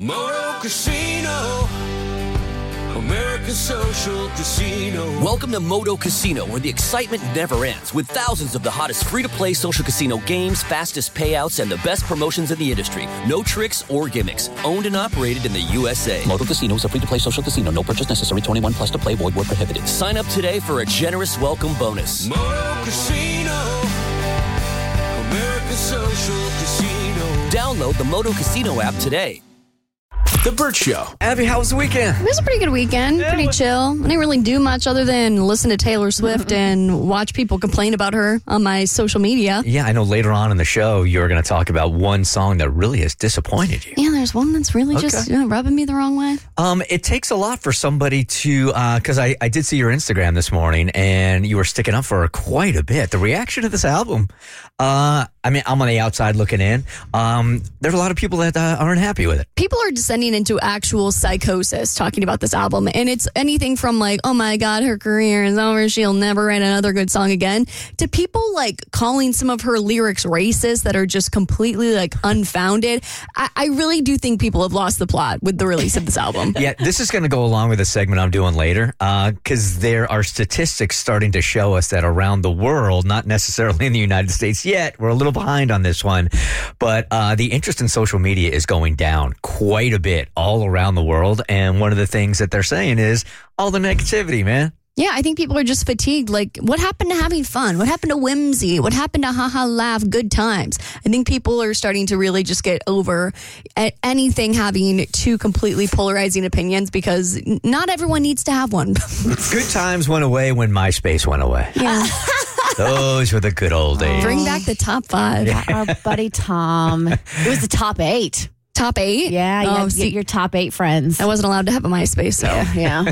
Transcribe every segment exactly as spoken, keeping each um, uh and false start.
Moto Casino, American Social Casino. Welcome to Moto Casino, where the excitement never ends, with thousands of the hottest free-to-play social casino games, fastest payouts, and the best promotions in the industry. No tricks or gimmicks. Owned and operated in the U S A. Moto Casino is a free-to-play social casino. No purchase necessary. twenty-one plus to play. Void where prohibited. Sign up today for a generous welcome bonus. Moto Casino, American Social Casino. Download the Moto Casino app today. The Burt Show. Abby, how was the weekend? It was a pretty good weekend. Yeah, pretty what- chill. I didn't really do much other than listen to Taylor Swift and watch people complain about her on my social media. Yeah, I know later on in the show you're going to talk about one song that really has disappointed you. Yeah, there's one that's really Okay. just you know, rubbing me the wrong way. Um, it takes a lot for somebody to, because I, I did see your Instagram this morning and you were sticking up for her quite a bit. The reaction to this album, uh, I mean, I'm on the outside looking in. Um, there's a lot of people that uh, aren't happy with it. People are descending into actual psychosis talking about this album. And it's anything from like, oh my God, her career is over. She'll never write another good song again. To people like calling some of her lyrics racist that are just completely like unfounded. I, I really do think people have lost the plot with the release of this album. Yeah, this is going to go along with a segment I'm doing later because there are statistics starting to show us that around the world, not necessarily in the United States yet, we're a little behind on this one, but uh, the interest in social media is going down quite a bit all around the world. And one of the things that they're saying is all the negativity, man. Yeah, I think people are just fatigued. Like, what happened to having fun? What happened to whimsy? What happened to haha, laugh, good times? I think people are starting to really just get over a- anything having two completely polarizing opinions because n- not everyone needs to have one. Good times went away when MySpace went away. Yeah. Those were the good old days. Bring back the top five. Our buddy Tom. It was the top eight. Top eight? Yeah, you Oh, had to see, get your top eight friends. I wasn't allowed to have a MySpace, so. Yeah.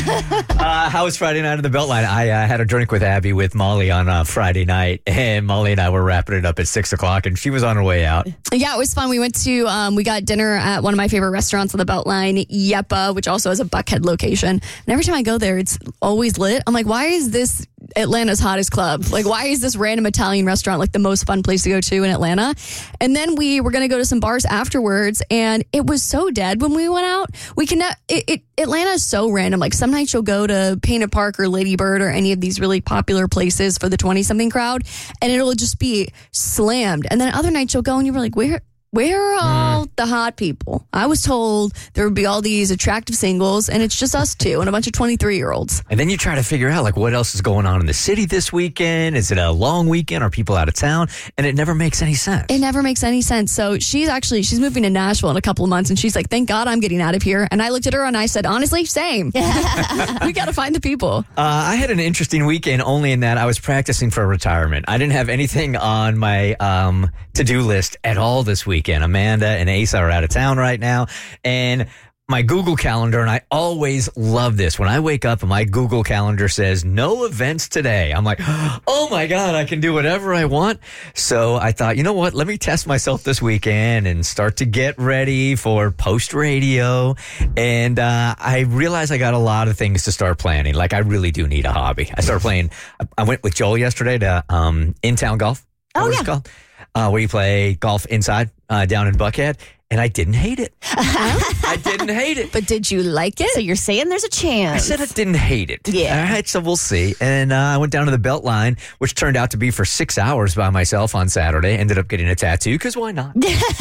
Uh, how was Friday night in the Beltline? I uh, had a drink with Abby with Molly on uh, Friday night, and Molly and I were wrapping it up at six o'clock, and she was on her way out. Yeah, it was fun. We went to, um, we got dinner at one of my favorite restaurants on the Beltline, Yeppa, which also has a Buckhead location. And every time I go there, it's always lit. I'm like, why is this Atlanta's hottest club? Like, why is this random Italian restaurant like the most fun place to go to in Atlanta? And then we were going to go to some bars afterwards, and it was so dead when we went out. We can, it, it Atlanta is so random. Like, some nights you'll go to Painted Park or Lady Bird or any of these really popular places for the twenty-something crowd, and it'll just be slammed. And then other nights you'll go and you were like, where... Where are all the hot people? I was told there would be all these attractive singles, and it's just us two and a bunch of twenty-three-year-olds. And then you try to figure out, like, what else is going on in the city this weekend? Is it a long weekend? Are people out of town? And it never makes any sense. It never makes any sense. So she's actually, she's moving to Nashville in a couple of months, and she's like, thank God I'm getting out of here. And I looked at her and I said, honestly, same. We got to find the people. Uh, I had an interesting weekend only in that I was practicing for retirement. I didn't have anything on my um, to-do list at all this weekend. Amanda and Asa are out of town right now. And my Google Calendar, and I always love this. When I wake up and my Google Calendar says no events today, I'm like, oh my God, I can do whatever I want. So I thought, you know what? Let me test myself this weekend and start to get ready for post radio. And uh, I realized I got a lot of things to start planning. Like, I really do need a hobby. I started playing, I went with Joel yesterday to um, In-Town Golf. Oh, What is yeah. it called? Uh, where you play golf inside uh, down in Buckhead. And I didn't hate it. I didn't hate it. But did you like it? So you're saying there's a I chance. said I didn't hate it. Yeah. All right, so we'll see. And uh, I went down to the Beltline, which turned out to be for six hours by myself on Saturday. Ended up getting a tattoo, because why not?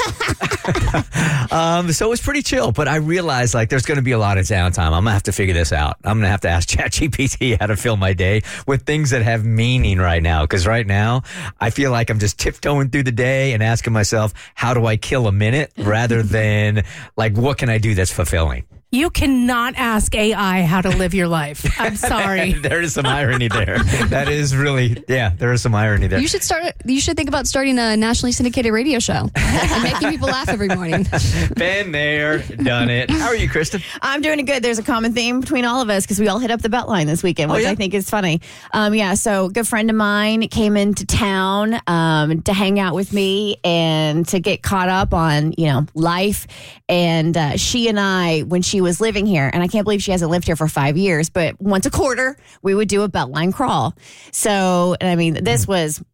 um, so it was pretty chill. But I realized, like, there's going to be a lot of downtime. I'm going to have to figure this out. I'm going to have to ask ChatGPT how to fill my day with things that have meaning right now. Because right now, I feel like I'm just tiptoeing through the day and asking myself, how do I kill a minute? Rather than, like, what can I do that's fulfilling? You cannot ask A I how to live your life. I'm sorry. There is some irony there. That is really, yeah, there is some irony there. You should start. You should think about starting a nationally syndicated radio show and making people laugh every morning. Been there, done it. How are you, Kristen? I'm doing good. There's a common theme between all of us because we all hit up the Beltline this weekend, which Oh, yeah? I think is funny. Um, yeah, so a good friend of mine came into town um, to hang out with me and to get caught up on, you know, life. And uh, she and I, when she was living here, and I can't believe she hasn't lived here for five years, but once a quarter, we would do a Beltline crawl. So, and I mean, this was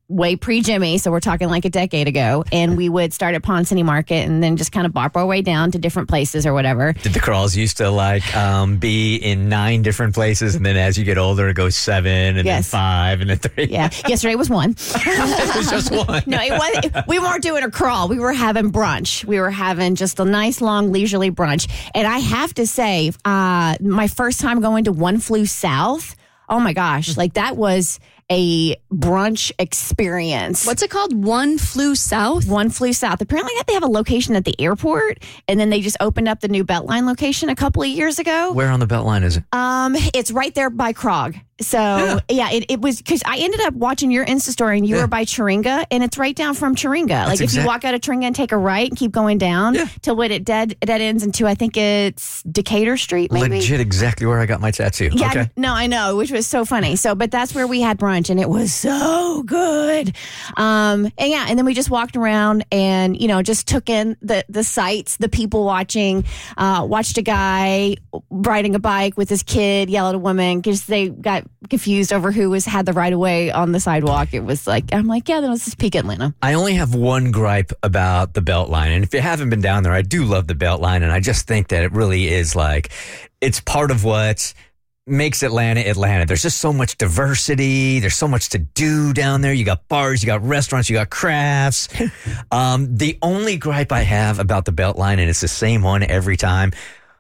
way pre-Jimmy, so we're talking like a decade ago, and we would start at Pond City Market and then just kind of bop our way down to different places or whatever. Did the crawls used to like um, be in nine different places, and then as you get older, it goes seven, and Yes. then five, and then three? Yeah, yesterday was one. It was just one. No, it was. It, we weren't doing a crawl. We were having brunch. We were having just a nice, long, leisurely brunch. And I have to say, uh, my first time going to One Flew South, oh my gosh, like that was a brunch experience. What's it called? One Flew South? One Flew South. Apparently they have a location at the airport, and then they just opened up the new Beltline location a couple of years ago. Where on the Beltline is it? Um, it's right there by Krog. So yeah, yeah it, it was because I ended up watching your Insta story, and you Yeah. were by Chiringa, and it's right down from Chiringa. Like if exact- you walk out of Chiringa and take a right and keep going down Yeah. till what it dead dead ends into, I think it's Decatur Street, maybe. Legit, exactly where I got my tattoo. Yeah, Okay. no, I know, which was so funny. So, but that's where we had brunch, and it was so good. Um, and yeah, and then we just walked around and you know just took in the the sights, the people watching. Uh, watched a guy riding a bike with his kid yell at a woman because they got confused over who was had the right of way on the sidewalk. It was like I'm like, yeah, that was just peak Atlanta. I only have one gripe about the Beltline, and if you haven't been down there, I do love the Beltline, and I just think that it really is like it's part of what makes Atlanta Atlanta. There's just so much diversity. There's so much to do down there. You got bars, you got restaurants, you got crafts. um, the only gripe I have about the Beltline, and it's the same one every time.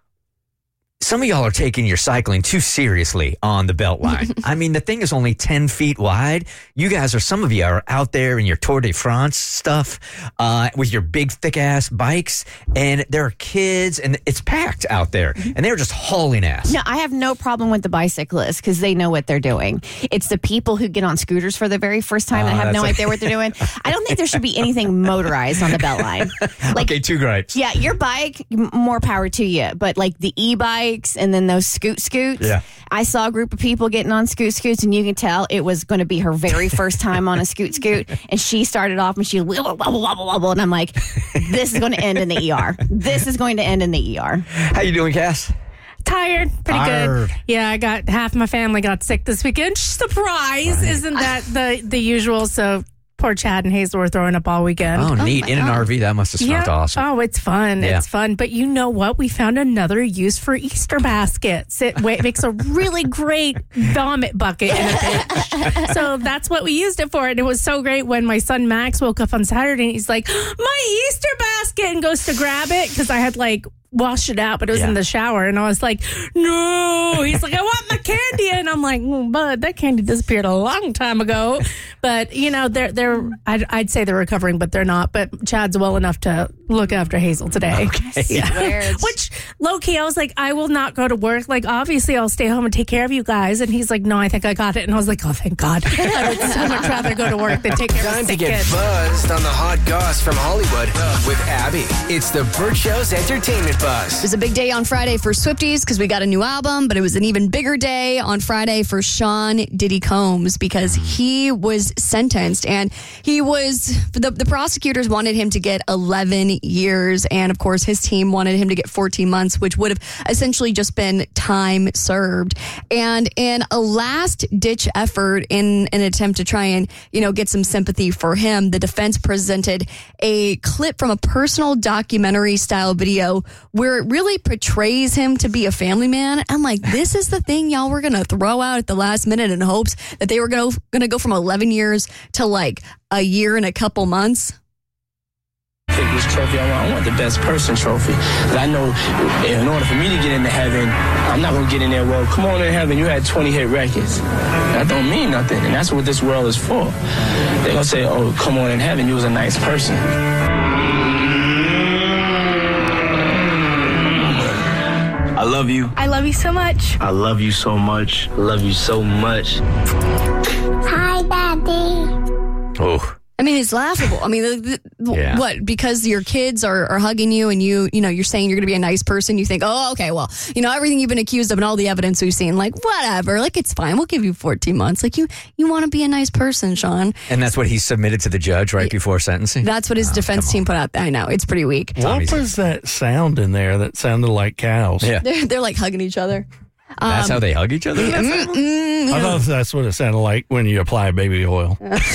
Some of y'all are taking your cycling too seriously on the Beltline. I mean, the thing is only ten feet wide. You guys are, some of you are out there in your Tour de France stuff uh, with your big, thick-ass bikes, and there are kids, and it's packed out there, and they're just hauling ass. No, I have no problem with the bicyclists because they know what they're doing. It's the people who get on scooters for the very first time Uh, that have no that's- idea what they're doing. I don't think there should be anything motorized on the Beltline. Like, Okay, two gripes. yeah, your bike, m- more power to you. But like the e-bikes and then those scoot scoots, Yeah. I saw a group of people getting on scoot scoots, and you can tell it was going to be her very first time on a scoot scoot. And she started off and she wobble, wobble, wobble, wobble. And I'm like, this is going to end in the E R. This is going to end in the E R. How you doing, Cass? Tired, pretty Tired. good. Yeah, I got half my family got sick this weekend. Surprise! Isn't that the the usual? So poor Chad and Hazel were throwing up all weekend. Oh, neat. In an R V, that must have smelled awesome. Oh, it's fun. Yeah. It's fun. But you know what? We found another use for Easter baskets. It wa- makes a really great vomit bucket in a pinch. So that's what we used it for. And it was so great when my son Max woke up on Saturday and he's like, my Easter basket, and goes to grab it because I had like washed it out, but it was Yeah. in the shower. And I was like, no. He's like, I want my candy. And I'm like, mm, bud, that candy disappeared a long time ago. But, you know, they're, they're I'd, I'd say they're recovering, but they're not. But Chad's well enough to look after Hazel today. Okay. Yeah. Which, low key, I was like, I will not go to work. Like, obviously, I'll stay home and take care of you guys. And he's like, no, I think I got it. And I was like, oh, thank God. I would so much rather go to work than take care of Time a to sick get kid. buzzed on the hot goss from Hollywood with Abby. It's the Burt Show's entertainment It buzz. was a big day on Friday for Swifties because we got a new album, but it was an even bigger day on Friday for Sean Diddy Combs because he was sentenced and he was, the, the prosecutors wanted him to get eleven years. And of course, his team wanted him to get fourteen months, which would have essentially just been time served. And in a last ditch effort in an attempt to try and, you know, get some sympathy for him, the defense presented a clip from a personal documentary style video where it really portrays him to be a family man. I'm like, this is the thing y'all were going to throw out at the last minute in hopes that they were going to going to go from eleven years to like a year and a couple months. Pick this trophy. I want, I want the best person trophy. 'Cause I know in order for me to get into heaven, I'm not going to get in there, well, come on in heaven, you had twenty hit records. That don't mean nothing. And that's what this world is for. They're going to say, oh, come on in heaven, you was a nice person. I love you. I love you so much. I love you so much. I love you so much. Hi, Daddy. Oh. I mean, it's laughable. I mean, the, the, Yeah. what? Because your kids are, are hugging you and you, you know, you're saying you're going to be a nice person. You think, oh, okay, well, you know, everything you've been accused of and all the evidence we've seen, like, whatever, like, it's fine. We'll give you fourteen months. Like, you, you want to be a nice person, Sean. And that's what he submitted to the judge right before sentencing? That's what his Oh, defense come team put out. I know. It's pretty weak. What was that sound in there that sounded like cows? Yeah. They're, they're like hugging each other. That's Um, how they hug each other? I thought that's what it sounded like when you apply baby oil.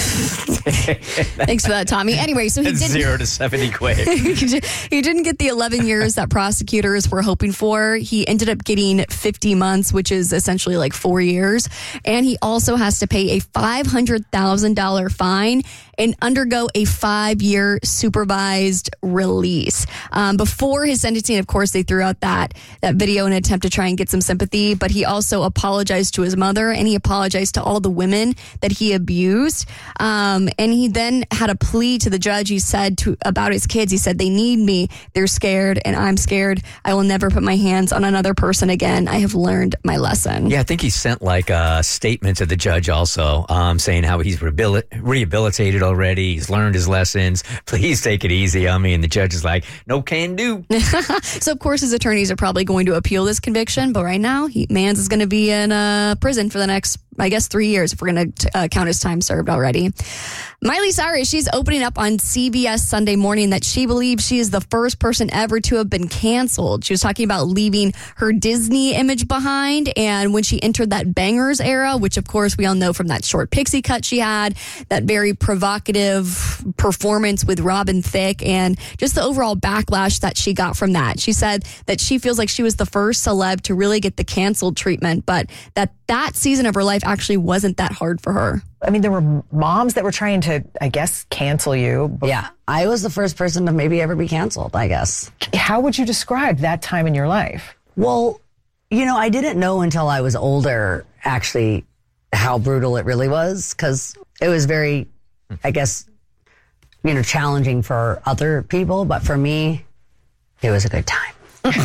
Thanks for that, Tommy. Anyway, so he It's didn't. zero to seventy quick. He didn't get the eleven years that prosecutors were hoping for. He ended up getting fifty months, which is essentially like four years. And he also has to pay a five hundred thousand dollars fine and undergo a five-year supervised release. Um, before his sentencing, of course, they threw out that, that video in an attempt to try and get some sympathy, but he also apologized to his mother and he apologized to all the women that he abused. Um, and he then had a plea to the judge. He said to about his kids, he said, they need me. They're scared and I'm scared. I will never put my hands on another person again. I have learned my lesson. Yeah, I think he sent like a statement to the judge also um, saying how he's rehabil- rehabilitated already. He's learned his lessons. Please take it easy on me. And the judge is like, no can do. So, of course, his attorneys are probably going to appeal this conviction. But right now, he, Mans is going to be in uh, prison for the next, I guess, three years if we're going to uh, count his time served already. Miley Cyrus, she's opening up on C B S Sunday Morning that she believes she is the first person ever to have been canceled. She was talking about leaving her Disney image behind. And when she entered that Bangers era, which, of course, we all know from that short pixie cut she had, that very provocative performance with Robin Thicke, and just the overall backlash that she got from that. She said that she feels like she was the first celeb to really get the canceled treatment, but that that season of her life actually wasn't that hard for her. I mean, there were moms that were trying to, I guess, cancel you. Yeah, I was the first person to maybe ever be canceled, I guess. How would you describe that time in your life? Well, you know, I didn't know until I was older, actually, how brutal it really was, because it was very, I guess, you know, challenging for other people. But for me, it was a good time.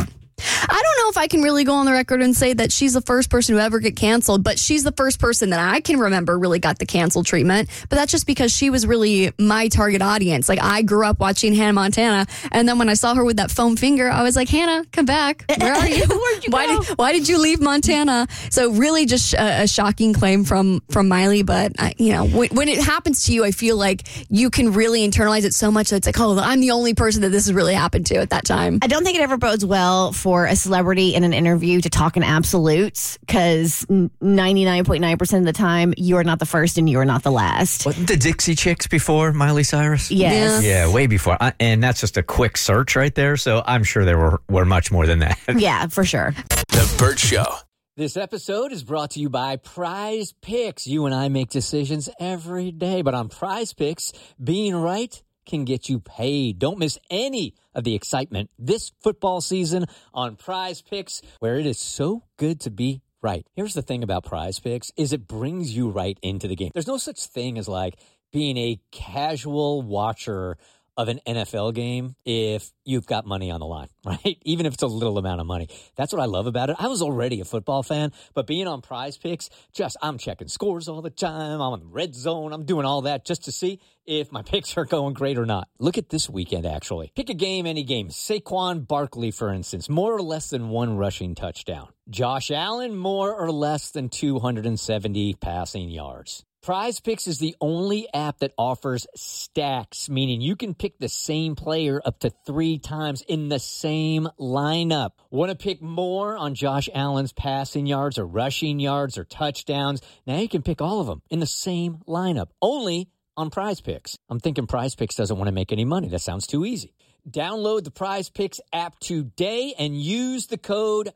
I don't know if I can really go on the record and say that she's the first person to ever get canceled, but she's the first person that I can remember really got the cancel treatment. But that's just because she was really my target audience. Like, I grew up watching Hannah Montana, and then when I saw her with that foam finger, I was like, Hannah, come back. Where are you? Where'd you why go? did Why did you leave Montana? So really just a, a shocking claim from from Miley. But I, you know, when, when it happens to you, I feel like you can really internalize it so much that it's like, oh, I'm the only person that this has really happened to at that time. I don't think it ever bodes well for a celebrity in an interview to talk in absolutes, because ninety-nine point nine percent of the time you are not the first and you are not the last. What, the Dixie Chicks before Miley Cyrus? Yes. Yeah, way before. I, and that's just a quick search right there. So I'm sure there were, were much more than that. Yeah, for sure. The Burt Show. This episode is brought to you by Prize Picks. You and I make decisions every day, but on Prize Picks, being right can get you paid. Don't miss any of the excitement this football season on Prize Picks, where it is so good to be right. Here's the thing about Prize Picks is it brings you right into the game. There's no such thing as like being a casual watcher of an N F L game if you've got money on the line, right? Even if it's a little amount of money. That's what I love about it. I was already a football fan, but being on Prize Picks, just I'm checking scores all the time. I'm on the red zone. I'm doing all that just to see if my picks are going great or not. Look at this weekend, actually. Pick a game, any game. Saquon Barkley, for instance, more or less than one rushing touchdown. Josh Allen, more or less than two hundred seventy passing yards. Prize Picks is the only app that offers stacks, meaning you can pick the same player up to three times in the same lineup. Want to pick more on Josh Allen's passing yards or rushing yards or touchdowns? Now you can pick all of them in the same lineup, only on Prize Picks. I'm thinking Prize Picks doesn't want to make any money. That sounds too easy. Download the Prize Picks app today and use the code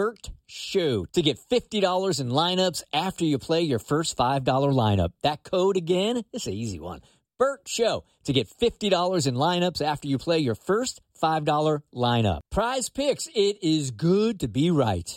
BURTSHOW to get fifty dollars in lineups after you play your first five dollar lineup. That code again, it's an easy one. BURTSHOW to get fifty dollars in lineups after you play your first five dollar lineup. Prize Picks, it is good to be right.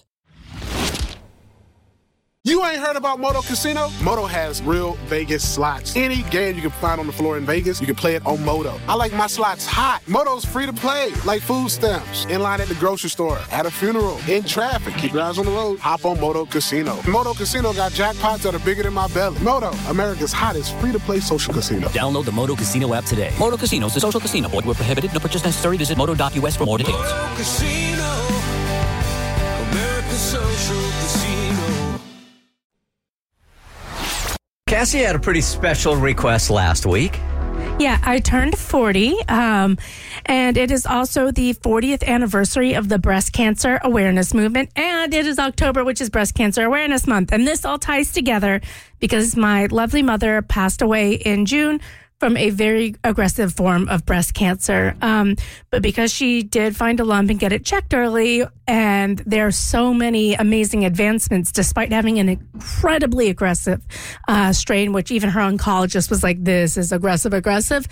You ain't heard about Moto Casino? Moto has real Vegas slots. Any game you can find on the floor in Vegas, you can play it on Moto. I like my slots hot. Moto's free to play, like food stamps, in line at the grocery store, at a funeral, in traffic. Keep your eyes on the road. Hop on Moto Casino. Moto Casino got jackpots that are bigger than my belly. Moto, America's hottest free-to-play social casino. Download the Moto Casino app today. Moto Casino is a social casino. Void where prohibited. No purchase necessary. Visit moto dot U S for more details. Moto Casino, America's social casino. Cassie had a pretty special request last week. Yeah, I turned forty, um, and it is also the fortieth anniversary of the Breast Cancer Awareness Movement, and it is October, which is Breast Cancer Awareness Month, and this all ties together because my lovely mother passed away in June from a very aggressive form of breast cancer. Um, but because she did find a lump and get it checked early, and there are so many amazing advancements despite having an incredibly aggressive uh, strain, which even her oncologist was like, this is aggressive, aggressive.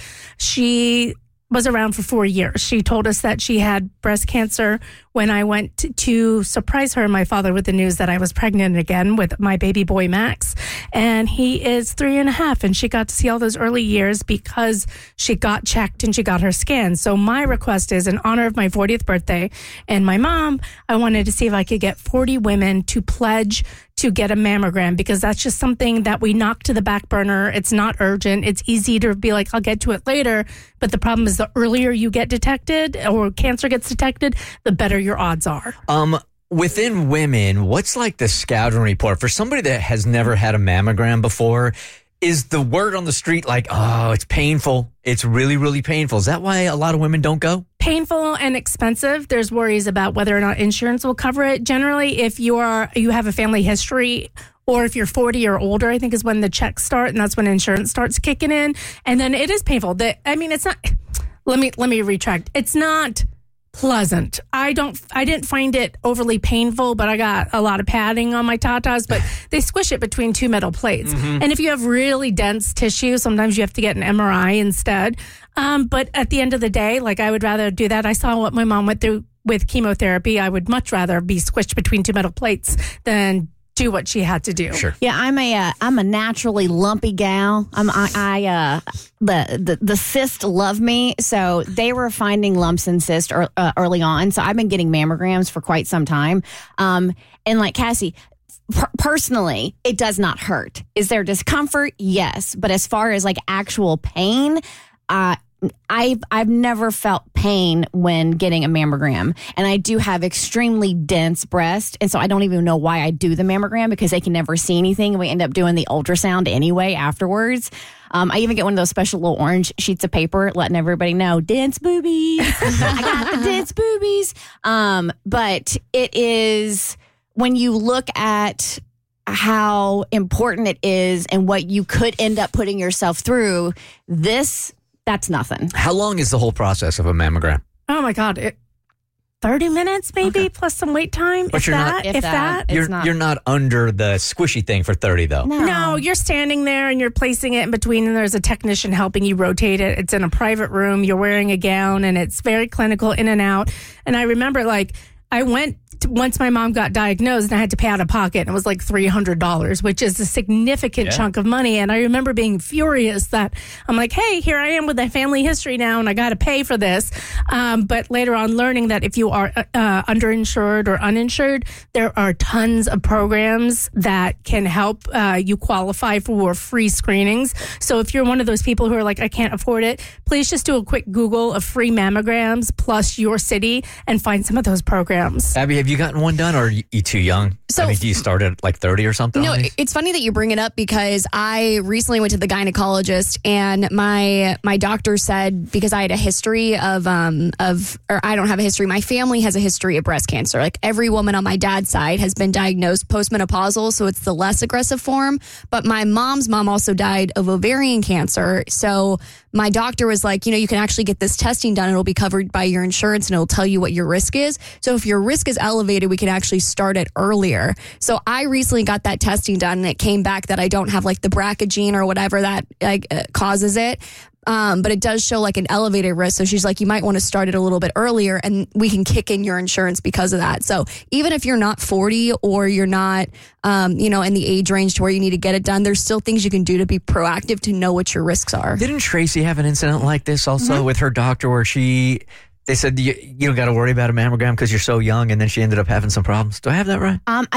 She was around for four years. She told us that she had breast cancer when I went to, to surprise her and my father with the news that I was pregnant again with my baby boy, Max. And he is three and a half. And she got to see all those early years because she got checked and she got her scan. So my request is, in honor of my fortieth birthday and my mom, I wanted to see if I could get forty women to pledge to get a mammogram, because that's just something that we knock to the back burner. It's not urgent. It's easy to be like, I'll get to it later. But the problem is the earlier you get detected or cancer gets detected, the better your odds are. Um, within women, what's like the scouting report for somebody that has never had a mammogram before? Is the word on the street like, oh, it's painful? It's really, really painful. Is that why a lot of women don't go? Painful and expensive. There's worries about whether or not insurance will cover it. Generally, if you are you have a family history, or if you're forty or older, I think is when the checks start, and that's when insurance starts kicking in. And then it is painful. The, I mean, it's not. Let me let me retract. It's not pleasant. I don't. I didn't find it overly painful, but I got a lot of padding on my tatas. But they squish it between two metal plates, Mhm. and if you have really dense tissue, sometimes you have to get an M R I instead. Um, but at the end of the day, like, I would rather do that. I saw what my mom went through with chemotherapy. I would much rather be squished between two metal plates than do what she had to do. Sure. Yeah, I'm a uh, I'm a naturally lumpy gal. I'm I, I uh the, the the cysts love me, so they were finding lumps and cysts er, uh, early on. So I've been getting mammograms for quite some time. Um, and like Cassie, per- personally, it does not hurt. Is there discomfort? Yes, but as far as like actual pain, uh. I've I've never felt pain when getting a mammogram, and I do have extremely dense breast, and so I don't even know why I do the mammogram, because they can never see anything, and we end up doing the ultrasound anyway afterwards. Um, I even get one of those special little orange sheets of paper letting everybody know, dense boobies. I got the dense boobies. Um, but it is, when you look at how important it is and what you could end up putting yourself through, this. That's nothing. How long is the whole process of a mammogram? Oh my God. It, thirty minutes maybe, plus some wait time. But if you're that, not- if, If that. that. You're It's not- you're not under the squishy thing for thirty though. No. No, you're standing there and you're placing it in between, and there's a technician helping you rotate it. It's in a private room. You're wearing a gown, and it's very clinical, in and out. And I remember, like, I went to, once my mom got diagnosed, and I had to pay out of pocket, and it was like three hundred dollars, which is a significant Yeah. chunk of money. And I remember being furious that I'm like, hey, here I am with a family history now, and I got to pay for this. Um, but later on, learning that if you are uh, underinsured or uninsured, there are tons of programs that can help uh, you qualify for free screenings. So if you're one of those people who are like, I can't afford it, please just do a quick Google of free mammograms plus your city and find some of those programs. Abby, have you gotten one done, or are you you too young? So- I mean, do you start at like thirty or something? No, on these? it's funny that you bring it up, because I recently went to the gynecologist, and my my doctor said, because I had a history of um of or I don't have a history. My family has a history of breast cancer. Like, every woman on my dad's side has been diagnosed postmenopausal, so it's the less aggressive form. But my mom's mom also died of ovarian cancer. So my doctor was like, you know, you can actually get this testing done. It'll be covered by your insurance, and it'll tell you what your risk is. So if your risk is elevated, we can actually start it earlier. So I recently got that testing done, and it came back that I don't have like the B R C A gene or whatever that like, uh, causes it. Um, but it does show like an elevated risk. So she's like, you might want to start it a little bit earlier, and we can kick in your insurance because of that. So even if you're not forty, or you're not, um, you know, in the age range to where you need to get it done, there's still things you can do to be proactive to know what your risks are. Didn't Tracy have an incident like this also Mhm. with her doctor, where she they said you, you don't got to worry about a mammogram because you're so young, and then she ended up having some problems? Do I have that right? Um, I don't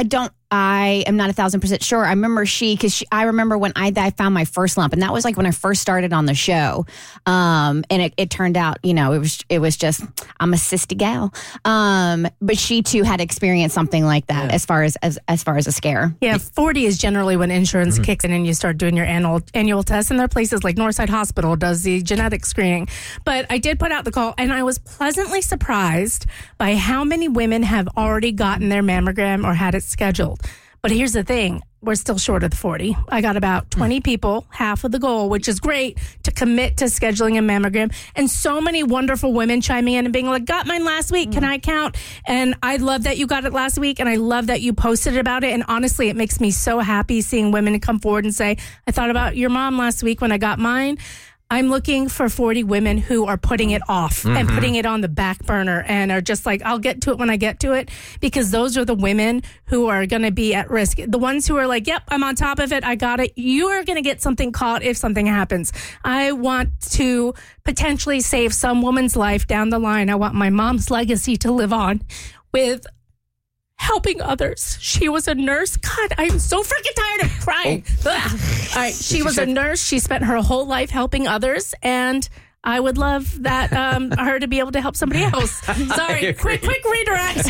I am not a thousand percent sure. I remember she, because I remember when I, I found my first lump, and that was like when I first started on the show. Um, and it, it turned out, you know, it was it was just, I'm a cysty gal. Um, but she too had experienced something like that Yeah. as far as, as as far as a scare. Yeah, forty is generally when insurance kicks in and you start doing your annual annual test. And there are places like Northside Hospital does the genetic screening. But I did put out the call, and I was pleasantly surprised by how many women have already gotten their mammogram or had it scheduled. But here's the thing. We're still short of the forty. I got about twenty people, half of the goal, which is great, to commit to scheduling a mammogram. And so many wonderful women chiming in and being like, got mine last week. Can I count? And I love that you got it last week. And I love that you posted about it. And honestly, it makes me so happy seeing women come forward and say, I thought about your mom last week when I got mine. I'm looking for forty women who are putting it off mm-hmm. and putting it on the back burner and are just like, I'll get to it when I get to it, because those are the women who are going to be at risk. The ones who are like, yep, I'm on top of it. I got it. You are going to get something caught if something happens. I want to potentially save some woman's life down the line. I want my mom's legacy to live on with helping others. She was a nurse. God, I'm so freaking tired of crying. Oh. All right. She was a nurse. She spent her whole life helping others, and I would love that um, her to be able to help somebody else. Sorry, quick, quick redirect.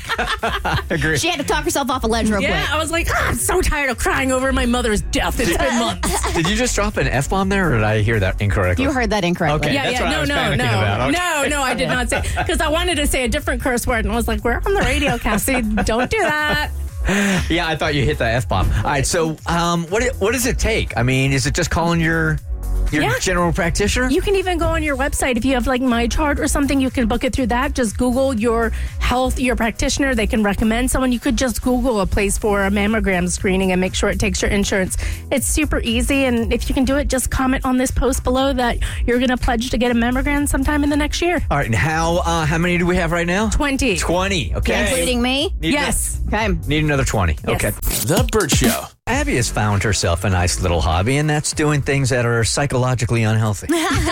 Agree. She had to talk herself off a ledge real yeah, quick. I was like, ah, I'm so tired of crying over my mother's death. It's been months. Did you just drop an F-bomb there, or did I hear that incorrectly? You heard that incorrectly. Okay, yeah, that's yeah, what no, I was no, panicking no, about. Okay. no, no, I did not say, because I wanted to say a different curse word, and I was like, we're on the radio, Cassie. Don't do that. Yeah, I thought you hit the F-bomb. All right, so um, what what does it take? I mean, is it just calling your your Yeah. general practitioner? You can even go on your website. If you have like My Chart or something, you can book it through that. Just Google your health, your practitioner. They can recommend someone. You could just Google a place for a mammogram screening and make sure it takes your insurance. It's super easy. And if you can do it, just comment on this post below that you're going to pledge to get a mammogram sometime in the next year. All right, and how uh, how many do we have right now? twenty. twenty, okay. Including me? Need Yes. Okay. Need another twenty. Yes. Okay. The Burt Show. Abby has found herself a nice little hobby, and that's doing things that are psychologically unhealthy.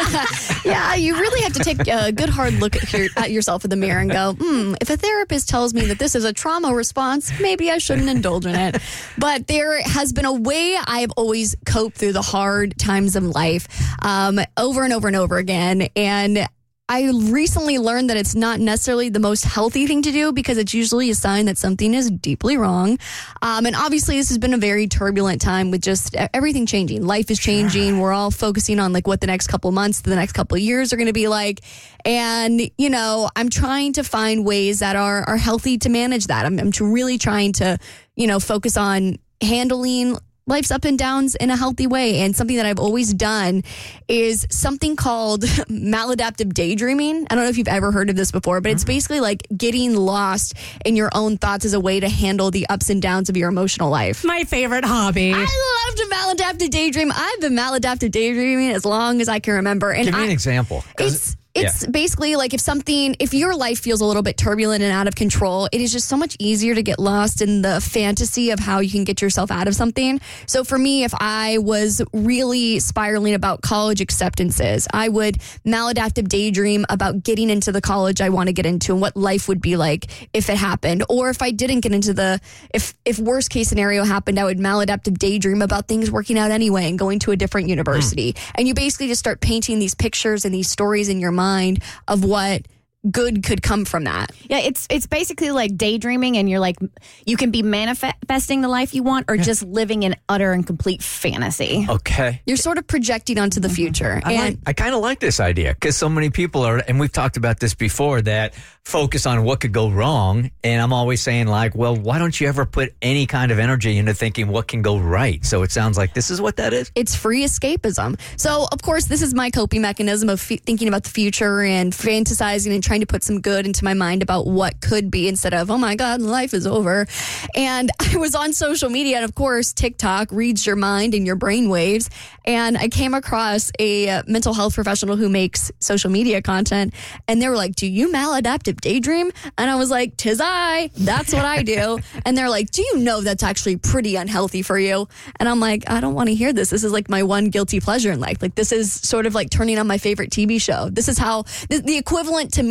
Yeah, you really have to take a good hard look at, your, at yourself in the mirror and go, hmm, if a therapist tells me that this is a trauma response, maybe I shouldn't indulge in it. But there has been a way I've always coped through the hard times of life um, over and over and over again. And I recently learned that it's not necessarily the most healthy thing to do, because it's usually a sign that something is deeply wrong. Um, and obviously, this has been a very turbulent time with just everything changing. Life is changing. We're all focusing on like what the next couple months, the next couple years are going to be like. And, you know, I'm trying to find ways that are, are healthy to manage that. I'm, I'm really trying to, you know, focus on handling life's up and downs in a healthy way. And something that I've always done is something called maladaptive daydreaming. I don't know if you've ever heard of this before, but it's basically like getting lost in your own thoughts as a way to handle the ups and downs of your emotional life. My favorite hobby. I love to maladaptive daydream. I've been maladaptive daydreaming as long as I can remember. And Give me I, an example. 'cause- It's It's basically like if something, if your life feels a little bit turbulent and out of control, it is just so much easier to get lost in the fantasy of how you can get yourself out of something. So for me, if I was really spiraling about college acceptances, I would maladaptive daydream about getting into the college I want to get into and what life would be like if it happened. Or if I didn't get into the, if, if worst case scenario happened, I would maladaptive daydream about things working out anyway and going to a different university. Mm. And you basically just start painting these pictures and these stories in your mind mind of what good could come from that. Yeah, it's it's basically like daydreaming, and you're like, you can be manifesting the life you want or yeah. just living in utter and complete fantasy. Okay. You're sort of projecting onto the future. I, and like, I kind of like this idea because so many people are, and we've talked about this before, that focus on what could go wrong. And I'm always saying like, well, why don't you ever put any kind of energy into thinking what can go right? So it sounds like this is what that is. It's free escapism. So of course, this is my coping mechanism of f- thinking about the future and fantasizing and trying to put some good into my mind about what could be instead of, oh my God, life is over. And I was on social media, and of course, TikTok reads your mind and your brain waves. And I came across a mental health professional who makes social media content, and they were like, do you maladaptive daydream? And I was like, tis I, that's what I do. And they're like, do you know that's actually pretty unhealthy for you? And I'm like, I don't want to hear this. This is like my one guilty pleasure in life. Like, this is sort of like turning on my favorite T V show. This is how the, the equivalent to me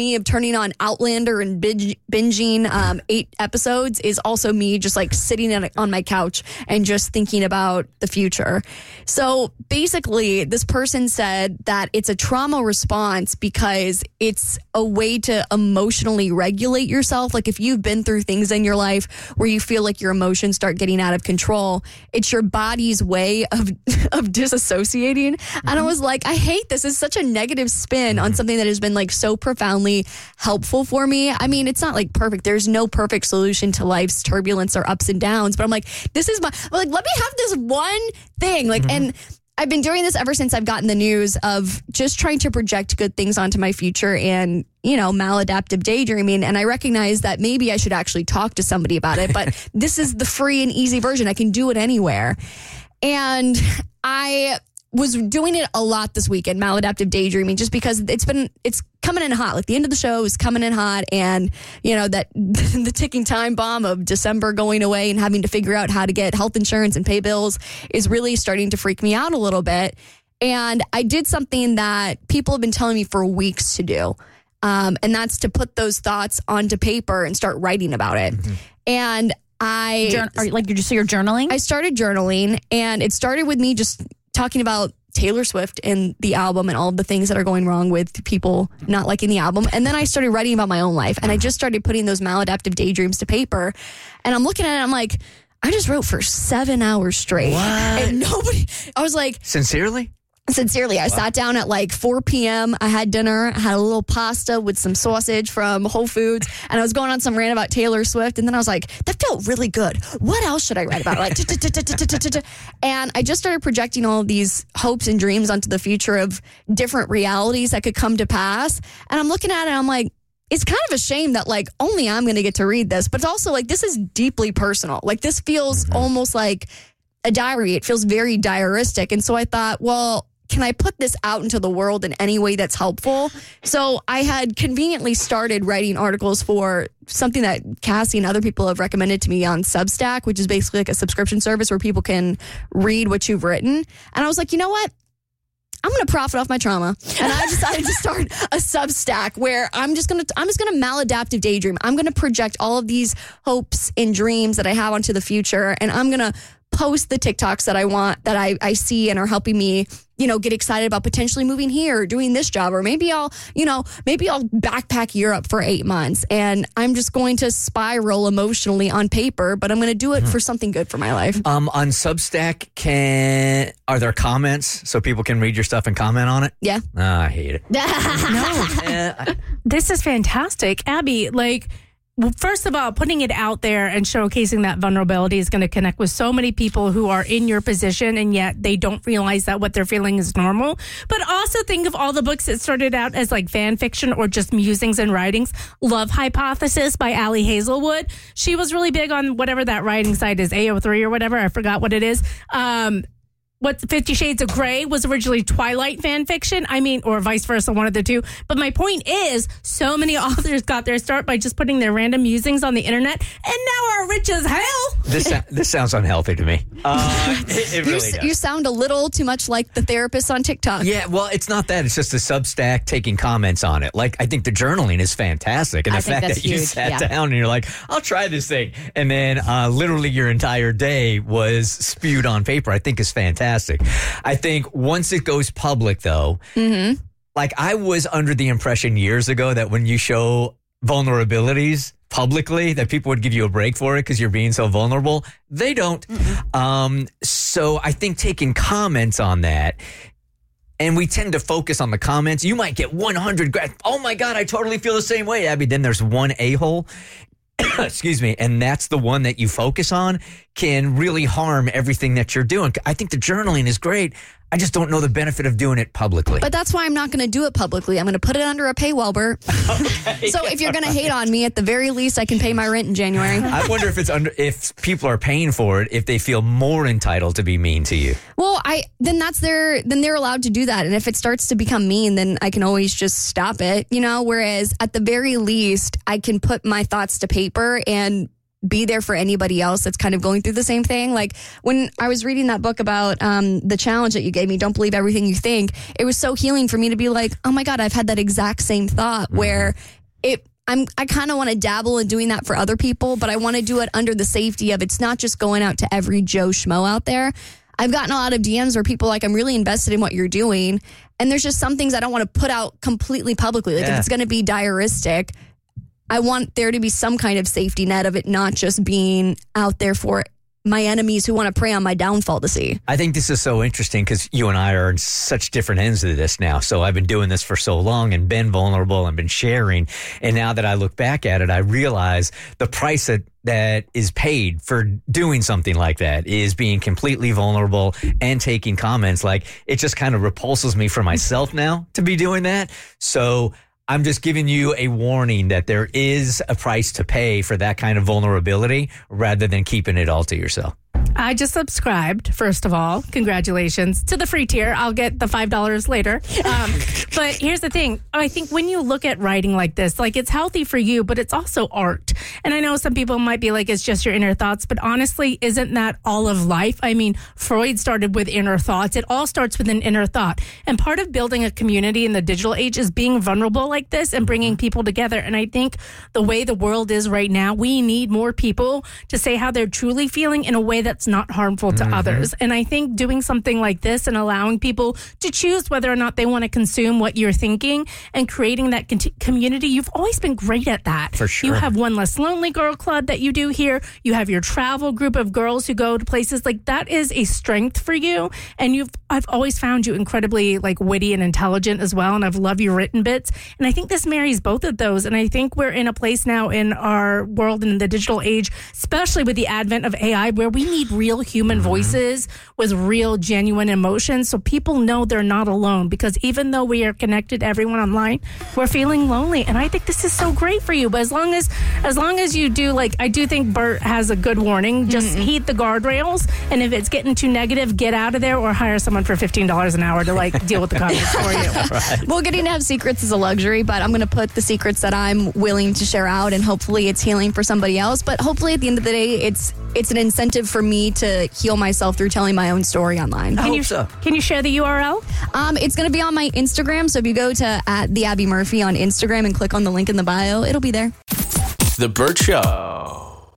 me of turning on Outlander and binge, binging um, eight episodes is also me just like sitting on, on my couch and just thinking about the future. So basically, this person said that it's a trauma response because it's a way to emotionally regulate yourself. Like if you've been through things in your life where you feel like your emotions start getting out of control, it's your body's way of of disassociating. Mm-hmm. And I was like, I hate this. It's such a negative spin mm-hmm. on something that has been like so profoundly helpful for me. I mean, it's not like perfect. There's no perfect solution to life's turbulence or ups and downs. But I'm like, this is my, I'm like, let me have this one thing. Like, mm-hmm. and I've been doing this ever since I've gotten the news of just trying to project good things onto my future and, you know, maladaptive daydreaming. And I recognize that maybe I should actually talk to somebody about it, but this is the free and easy version. I can do it anywhere. And I was doing it a lot this weekend, maladaptive daydreaming, just because it's been, it's coming in hot. Like the end of the show is coming in hot. And, you know, that the ticking time bomb of December going away and having to figure out how to get health insurance and pay bills is really starting to freak me out a little bit. And I did something that people have been telling me for weeks to do. Um, and that's to put those thoughts onto paper and start writing about it. Mm-hmm. And I, Jour- are you, like, did you say you're journaling? I started journaling, and it started with me just talking about Taylor Swift and the album and all of the things that are going wrong with people not liking the album. And then I started writing about my own life, and I just started putting those maladaptive daydreams to paper. And I'm looking at it, I'm like, I just wrote for seven hours straight. What? And nobody, I was like, Sincerely? Sincerely, I wow. sat down at like four p.m. I had dinner, I had a little pasta with some sausage from Whole Foods, and I was going on some rant about Taylor Swift. And then I was like, that felt really good. What else should I write about? Like, and I just started projecting all of these hopes and dreams onto the future of different realities that could come to pass. And I'm looking at it, and I'm like, it's kind of a shame that like only I'm going to get to read this, but it's also like this is deeply personal. Like this feels mm-hmm. almost like a diary. It feels very diaristic. And so I thought, well, can I put this out into the world in any way that's helpful? So I had conveniently started writing articles for something that Cassie and other people have recommended to me on Substack, which is basically like a subscription service where people can read what you've written. And I was like, you know what? I'm going to profit off my trauma. And I decided to start a Substack where I'm just going to, I'm just going to maladaptive daydream. I'm going to project all of these hopes and dreams that I have onto the future. And I'm going to post the TikToks that I want, that I, I see and are helping me, you know, get excited about potentially moving here or doing this job. Or maybe I'll, you know, maybe I'll backpack Europe for eight months and I'm just going to spiral emotionally on paper, but I'm going to do it mm-hmm. for something good for my life. Um, on Substack, can, are there comments so people can read your stuff and comment on it? Yeah. Oh, I hate it. No. This is fantastic. Abby, like, well, first of all, putting it out there and showcasing that vulnerability is going to connect with so many people who are in your position and yet they don't realize that what they're feeling is normal. But also think of all the books that started out as like fan fiction or just musings and writings. Love Hypothesis by Ali Hazelwood. She was really big on whatever that writing site is, A O three or whatever. I forgot what it is. Um, What Fifty Shades of Grey was originally Twilight fan fiction. I mean, or vice versa, one of the two. But my point is, so many authors got their start by just putting their random musings on the internet, and now are rich as hell. This this sounds unhealthy to me. Uh, it, it really you, does. You sound a little too much like the therapist on TikTok. Yeah, well, it's not that. It's just a Substack taking comments on it. Like, I think the journaling is fantastic. And the I think fact that's that you huge, sat yeah. down and you're like, I'll try this thing. And then uh, literally your entire day was spewed on paper, I think is fantastic. I think once it goes public, though, mm-hmm. like I was under the impression years ago that when you show vulnerabilities publicly, that people would give you a break for it because you're being so vulnerable. They don't. Mm-hmm. Um, so I think taking comments on that, and we tend to focus on the comments. You might get one hundred. Gra- oh my God, I totally feel the same way, Abby. Then there's one a-hole. Excuse me. And that's the one that you focus on can really harm everything that you're doing. I think the journaling is great. I just don't know the benefit of doing it publicly. But that's why I'm not going to do it publicly. I'm going to put it under a paywall, Bert. Okay. So if you're going to hate on me, at the very least, I can pay my rent in January. I wonder if it's under if people are paying for it, if they feel more entitled to be mean to you. Well, I then that's their then they're allowed to do that. And if it starts to become mean, then I can always just stop it, you know. Whereas at the very least, I can put my thoughts to paper and be there for anybody else that's kind of going through the same thing. Like when I was reading that book about um, the challenge that you gave me, Don't Believe Everything You Think, it was so healing for me to be like, oh my God, I've had that exact same thought mm-hmm. where it. I'm, I kind of want to dabble in doing that for other people, but I want to do it under the safety of it's not just going out to every Joe Schmo out there. I've gotten a lot of D Ms where people are like, I'm really invested in what you're doing. And there's just some things I don't want to put out completely publicly. Like Yeah. if it's going to be diaristic, I want there to be some kind of safety net of it not just being out there for my enemies who want to prey on my downfall to see. I think this is so interesting because you and I are on such different ends of this now. So I've been doing this for so long and been vulnerable and been sharing. And now that I look back at it, I realize the price that, that is paid for doing something like that is being completely vulnerable and taking comments. Like it just kind of repulses me for myself now to be doing that. So I'm just giving you a warning that there is a price to pay for that kind of vulnerability rather than keeping it all to yourself. I just subscribed, first of all. Congratulations to the free tier. I'll get the five dollars later. Um, but here's the thing. I think when you look at writing like this, like it's healthy for you, but it's also art. And I know some people might be like, it's just your inner thoughts. But honestly, isn't that all of life? I mean, Freud started with inner thoughts. It all starts with an inner thought. And part of building a community in the digital age is being vulnerable like this and bringing people together. And I think the way the world is right now, we need more people to say how they're truly feeling in a way that's not harmful to Mhm. others. And I think doing something like this and allowing people to choose whether or not they want to consume what you're thinking and creating that con- community, you've always been great at that. For sure. You have One Less Lonely Girl Club that you do here. You have your travel group of girls who go to places. Like that is a strength for you. And you've, I've always found you incredibly like witty and intelligent as well. And I've loved your written bits. And I think this marries both of those. And I think we're in a place now in our world in the digital age, especially with the advent of A I, where we need real human voices with real genuine emotions so people know they're not alone, because even though we are connected everyone online, we're feeling lonely. And I think this is so great for you. But as long as as long as you do, like, I do think Bert has a good warning. Just heed the guardrails, and if it's getting too negative, get out of there or hire someone for fifteen dollars an hour to like deal with the comments for you. Right. Well, getting to have secrets is a luxury, but I'm going to put the secrets that I'm willing to share out, and hopefully it's healing for somebody else. But hopefully at the end of the day, it's it's an incentive for me to heal myself through telling my own story online. Can you, can you share the U R L? Um, it's going to be on my Instagram. So if you go to at the Abby Murphy on Instagram and click on the link in the bio, it'll be there. The Burt Show.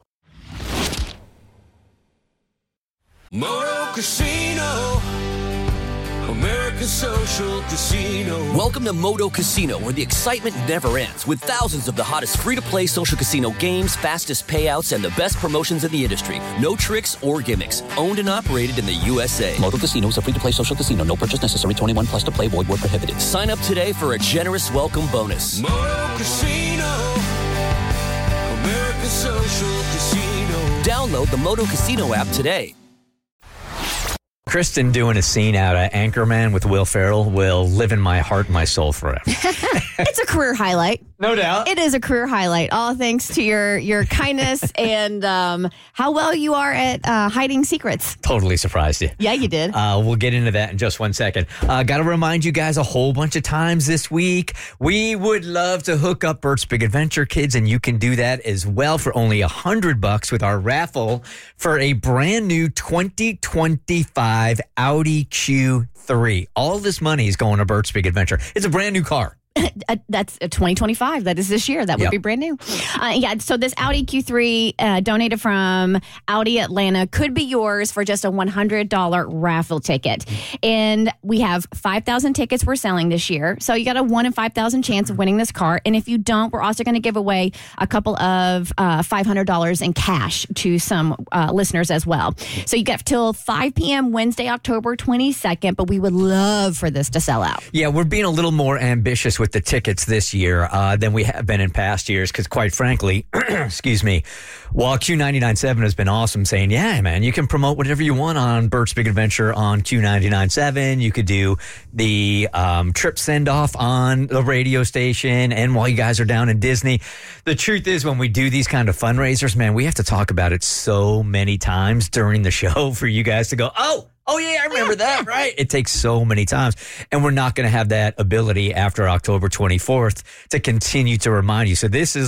Moto Casino, America's social casino. Welcome to Moto Casino, where the excitement never ends, with thousands of the hottest free-to-play social casino games, fastest payouts, and the best promotions in the industry. No tricks or gimmicks. Owned and operated in the U S A. Moto Casino is a free-to-play social casino. No purchase necessary. twenty-one plus to play. Void where prohibited. Sign up today for a generous welcome bonus. Moto Casino, America's social casino. Download the Moto Casino app today. Kristen doing a scene out of Anchorman with Will Ferrell will live in my heart and my soul forever. It's a career highlight. No doubt. It is a career highlight, all thanks to your your kindness and um, how well you are at uh, hiding secrets. Totally surprised you. Yeah, you did. Uh, we'll get into that in just one second. Uh, Got to remind you guys a whole bunch of times this week, we would love to hook up Bert's Big Adventure kids, and you can do that as well for only a hundred bucks with our raffle for a brand new twenty twenty-five Audi Q three. All this money is going to Bert's Big Adventure. It's a brand new car. Uh, that's a twenty twenty-five. That is this year. That would Yep. be brand new. Uh, yeah. So this Audi Q three uh, donated from Audi Atlanta could be yours for just a one hundred dollars raffle ticket. And we have five thousand tickets we're selling this year. So you got a one in five thousand chance of winning this car. And if you don't, we're also going to give away a couple of uh, five hundred dollars in cash to some uh, listeners as well. So you got till five p.m. Wednesday, October twenty-second. But we would love for this to sell out. Yeah, we're being a little more ambitious with the tickets this year uh, than we have been in past years because, quite frankly, excuse me, while Q ninety-nine point seven has been awesome saying, yeah, man, you can promote whatever you want on Bert's Big Adventure on Q ninety-nine point seven. You could do the um, trip send-off on the radio station and while you guys are down in Disney. The truth is, when we do these kind of fundraisers, man, we have to talk about it so many times during the show for you guys to go, oh, Oh, yeah, I remember that, right? It takes so many times. And we're not going to have that ability after October twenty-fourth to continue to remind you. So this is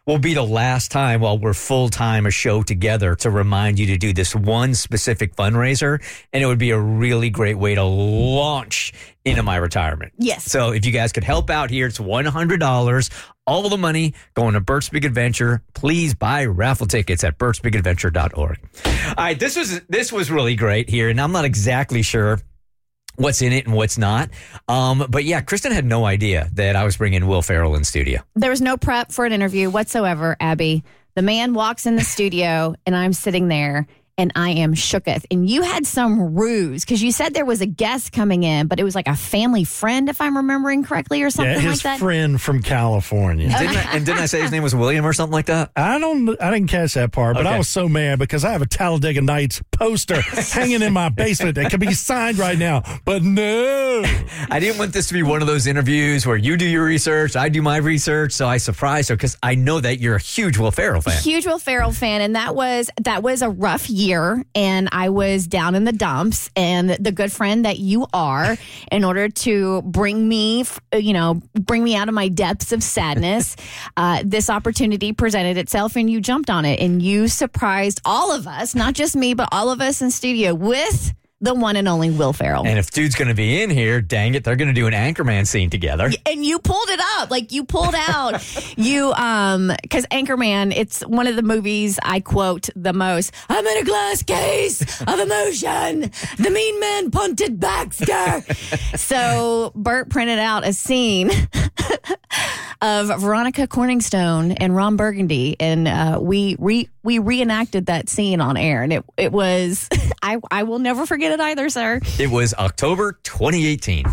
will be the last time while we're full-time a show together to remind you to do this one specific fundraiser, and it would be a really great way to launch into my retirement. Yes. So if you guys could help out here, it's one hundred dollars. All of the money going to Bert's Big Adventure. Please buy raffle tickets at berts big adventure dot org. All right, this was this was really great here, and I'm not exactly sure what's in it and what's not. Um, but yeah, Kristen had no idea that I was bringing Will Ferrell in studio. There was no prep for an interview whatsoever, Abby. The man walks in the studio, and I'm sitting there, and I am shooketh. And you had some ruse because you said there was a guest coming in, but it was like a family friend, if I'm remembering correctly, or something yeah, his like that. friend from California. Didn't I, and didn't I say his name was William or something like that? I don't. I didn't catch that part, but Okay. I was so mad because I have a Talladega Nights poster hanging in my basement that can be signed right now. But no, I didn't want this to be one of those interviews where you do your research, I do my research, so I surprised her because I know that you're a huge Will Ferrell fan. Huge Will Ferrell fan, and that was that was a rough year, and I was down in the dumps. And the good friend that you are, in order to bring me, you know, bring me out of my depths of sadness, uh, this opportunity presented itself, and you jumped on it, and you surprised all of us, not just me, but all of us in studio with the one and only Will Ferrell. And if dude's going to be in here, dang it, they're going to do an Anchorman scene together. And you pulled it up. Like, you pulled out, you, um, because Anchorman, it's one of the movies I quote the most. I'm in a glass case of emotion. The mean man punted Baxter. So Bert printed out a scene of Veronica Corningstone and Ron Burgundy, and uh, we re- we reenacted that scene on air, and it it was I I will never forget it either, sir. It was October twenty eighteen.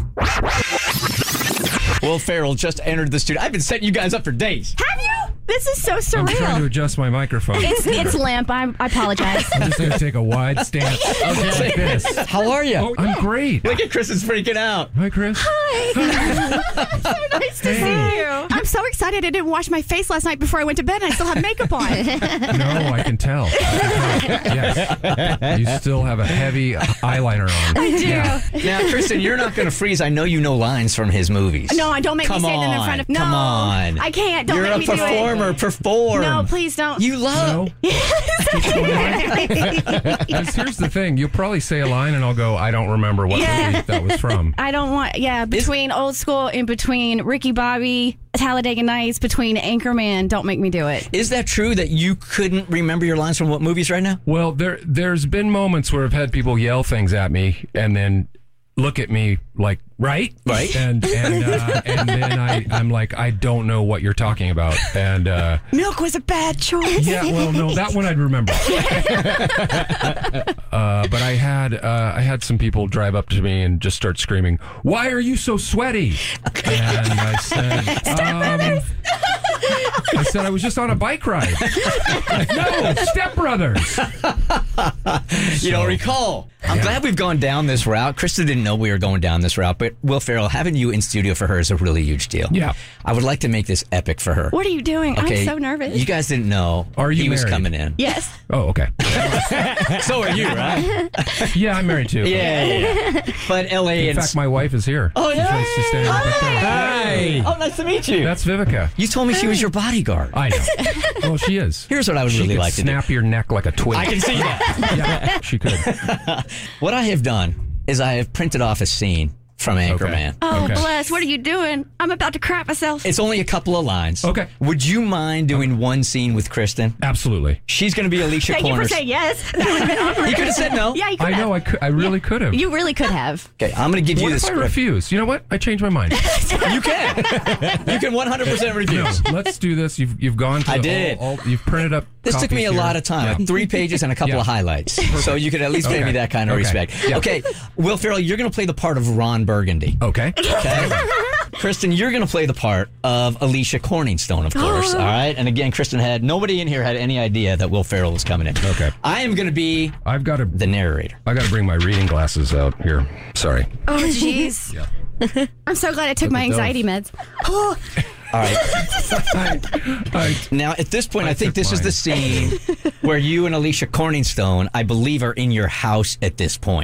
Will Ferrell just entered the studio. I've been setting you guys up for days. Have you? This is so surreal. I'm trying to adjust my microphone. It's it's limp. I, I apologize. I'm just going to take a wide stance Okay. like this. How are you? Oh, I'm great. Look at Chris is freaking out. Hi, Chris. Hi. So nice to see you. I'm so excited I didn't wash my face last night before I went to bed, and I still have makeup on. No, I can tell. I can tell. Yes. You still have a heavy eyeliner on. I do. Yeah. Now, Kristen, you're not going to freeze. I know you know lines from his movies. No, don't make Come me say that in on. front of. No, Come on. I can't. Don't You're make a me do it. performer. Perform. No, please don't. You love. No. Because here's the thing. You'll probably say a line, and I'll go, I don't remember what Yeah. movie that was from. I don't want. Yeah, between old school and between Ricky Bobby, Talladega Nights, between Anchorman. Don't make me do it. Is that true that you couldn't remember your lines from what movies right now? Well, there there's been moments where I've had people yell things at me and then look at me like, right? Right. And and uh, and then I, I'm like, I don't know what you're talking about. And uh, Milk was a bad choice. yeah, well, no, that one I'd remember. uh, but I had uh, I had some people drive up to me and just start screaming, "Why are you so sweaty?" And I said, um, I said I was just on a bike ride. No, Step Brothers. You don't recall. I'm Yeah. glad we've gone down this route. Krista didn't know we were going down this route, but Will Ferrell, having you in studio for her is a really huge deal. Yeah. I would like to make this epic for her. What are you doing? Okay, I'm so nervous. You guys didn't know Are you he was married? coming in. Yes. Oh, okay. So are you, right? Yeah, I'm married too. Yeah, yeah, yeah. But L A In and fact, my wife is here. Oh, She's yeah. nice to stand right there. Hi. Oh, nice to meet you. That's Vivica. You told me she was your bodyguard. I know. Well, she is. Here's what I would she really could like to do. snap your neck like a twig. I can see that. Yeah, she could. What I have done is I have printed off a scene from Anchorman. Oh, Okay. bless. What are you doing? I'm about to crap myself. It's only a couple of lines. Okay. Would you mind doing one scene with Kristen? Absolutely. She's going to be Alicia Thank you for Corners. saying yes. That would have been awkward. You could have said no. Yeah, you could I have. know. I could. I really could have. You really could have. Okay, I'm going to give What you the if I script. refuse? You know what? I changed my mind. You can. You can one hundred percent No, refuse. let's do this. You've you've gone to I all- did. All, you've printed up. This took me copies a here. lot of time. Yeah. Three pages and a couple Yeah. of highlights. So you could at least pay Okay. me that kind of Okay. respect. Yeah. Okay, Will Ferrell, you're going to play the part of Ron Burgundy. Okay. Okay. Kristen, you're going to play the part of Alicia Corningstone, of course. All right. And again, Kristen had nobody in here had any idea that Will Ferrell was coming in. Okay. I am going to be I've got to. the narrator. I got to bring my reading glasses out here. Sorry. Oh, jeez. Yeah. I'm so glad I took Look my at those. anxiety meds. Oh, All right. I, I, Now, at this point, I, I think took this is mine. the scene where you and Alicia Corningstone, I believe, are in your house at this point.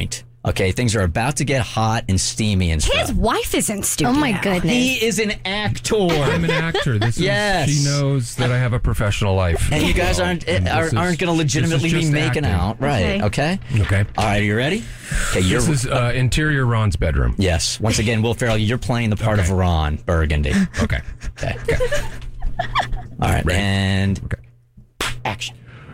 Okay, things are about to get hot and steamy and stuff. His wife is in studio. Oh my goodness. He is an actor. I'm an actor. This Yes. is, she knows that I have a professional life. And you guys aren't And this are, is- aren't going to legitimately this is be just making acting. out, right? Okay. Okay. All right, are you ready? Okay, you're. This is uh, interior Ron's bedroom. Yes. Once again, Will Ferrell, you're playing the part of Ron Burgundy. Okay. Okay. All right, and action.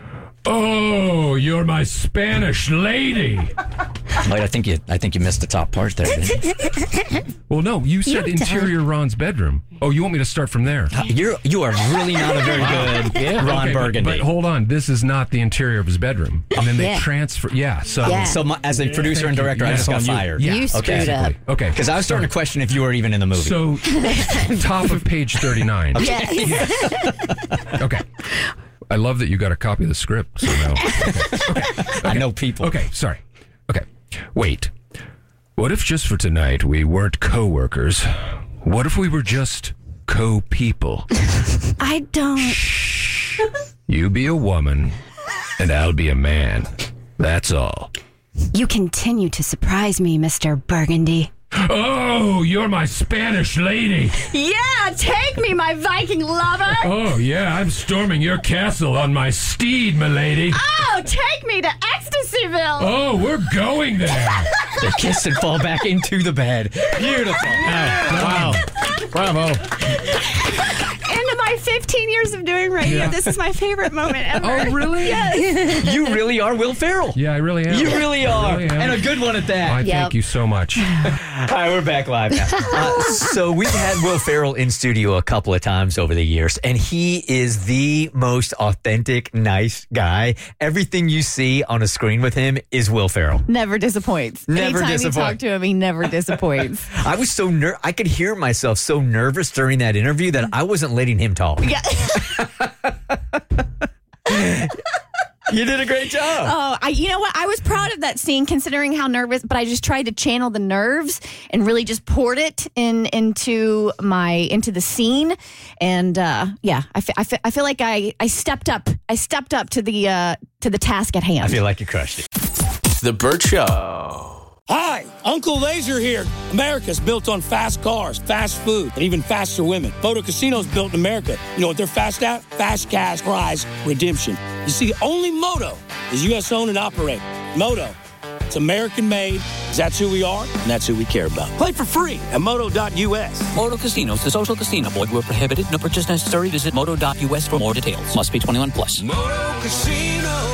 Oh, you're my Spanish lady. Wait, I think you, I think you missed the top part there. Didn't you? Well, no, you said You interior Ron's bedroom. Oh, you want me to start from there? You're you are really not a very good Ron Okay, but- Burgundy. But, hold on, this is not the interior of his bedroom. And then they Yeah. transfer. Yeah. So, Yeah. So my- as a producer and director, I just got fired. Yeah, You screwed basically. up. Okay. Because I was starting to question if you were even in the movie. So, top of page thirty-nine. Okay. Yes. Okay. I love that you got a copy of the script. So now. Okay. Okay. I know people. Okay, sorry. Okay. Wait. What if just for tonight we weren't co-workers? What if we were just co-people? I don't. You be a woman, and I'll be a man. That's all. You continue to surprise me, Mister Burgundy. Oh, you're my Spanish lady. Yeah, take me, my Viking lover. Oh, yeah, I'm storming your castle on my steed, milady. Oh, take me to Ecstasyville. Oh, we're going there. They kiss and fall back into the bed. Beautiful. Wow. Bravo. Into my fifteen years of doing radio, Yeah. this is my favorite moment ever. Oh, really? Yes. You really are Will Ferrell. Yeah, I really am. You really I are. really am. And a good one at that. I thank you so much. All right, we're back live now. Uh, so we've had Will Ferrell in studio a couple of times over the years, and he is the most authentic, nice guy. Everything you see on a screen with him is Will Ferrell. Never disappoints. Never Anytime disappoint. you talk to him, he never disappoints. I was so ner- I could hear myself so nervous during that interview that I wasn't letting him talk. Yeah. You did a great job. Oh, I, you know what? I was proud of that scene, considering how nervous. But I just tried to channel the nerves and really just poured it in into my into the scene. And uh, yeah, I, fe- I, fe- I feel like I, I stepped up. I stepped up to the uh, to the task at hand. I feel like you crushed it. The Burt Show. Hi, Uncle Laser here. America's built on fast cars, fast food, and even faster women. Photo Casino's built in America. You know what they're fast at? Fast cash prize redemption. You see, only Moto is U S owned and operated. Moto, it's American made, 'cause that's who we are, and that's who we care about. Play for free at moto dot U S. Moto Casinos, the social casino. Void where prohibited. No purchase necessary. Visit moto dot U S for more details. Must be twenty-one plus. Moto Casino.